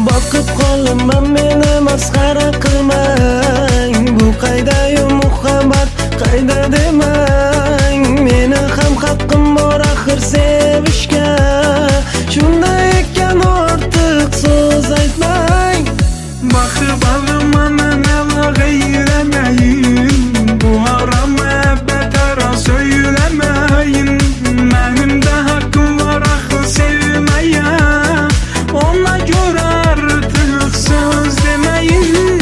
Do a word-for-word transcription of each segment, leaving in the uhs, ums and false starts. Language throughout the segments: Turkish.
Boqib qolaman, meni masxara qilmang. Bu qayda-yu muhabbat, qayda demang. Meni ham haqqim bor axir sevishga. Shunday ekan ortiq so'z aytmang. Boqib olaman, nima g'ayrameyin. Bu harom muhabbat haro söylemeyin. Menimde hakkım var axir sevmeye. Ona göre artık söz demeyin.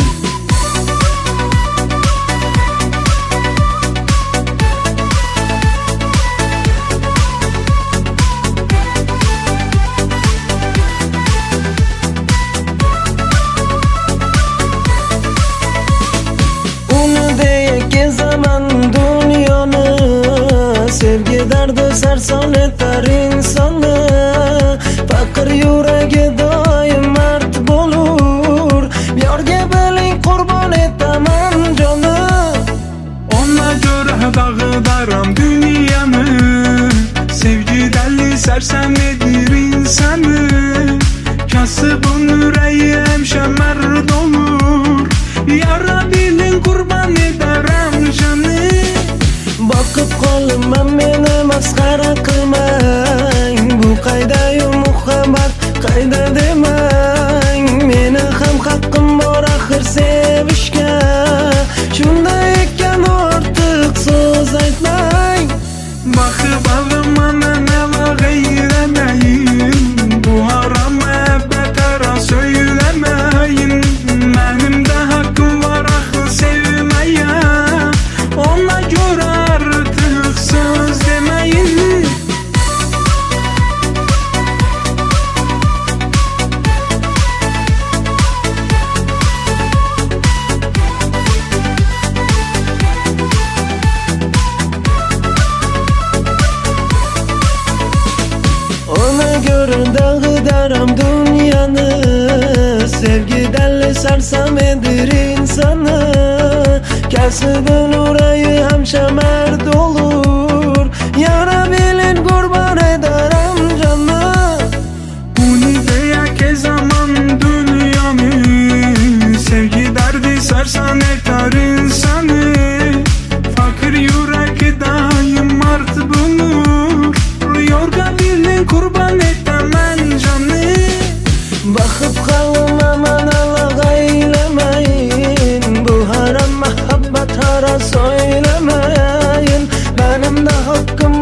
Sevgi dardi sarson etar insonni. Faqir yuragi doim mard bo'lur. Yorga biling qurbon etaman jonni. Ona göre dağıdarım dünyamı. Sevgi deli sersem edir insanı. Kasıbın yüreği hemşe merd olur. Yara bilin kurban ederim canı. Boqib qolaman, meni masxara qilmang. Bu qayda-yu muhabbat, qayda demang. Meni ham haqqim bor axir sevishga. Shunday ekan ortiq so'z aytmang. Boqib olaman, nima g'ayrameyin. Bu harom muhabbat haro söylemeyin. Menimde hakkım var axir sevmeye. Ona göre artık söz demeyin. Ona göre dağıdarım dünyanı. Sevgi deli sarsam edir insanı. Kasıbın yüreği hemşe merd olur. Yara bilin kurban ederim canı. Bunu diye ke zaman dünyamı. Sevgi derdi sarsan etar insanı. Fakir yürek daim mart bulur. Yorga bilin kurban etemem canı. Bakıp kalıma Allah eylemeyin. Bu haram muhabbet hara söylemeyin. Benim de hakkım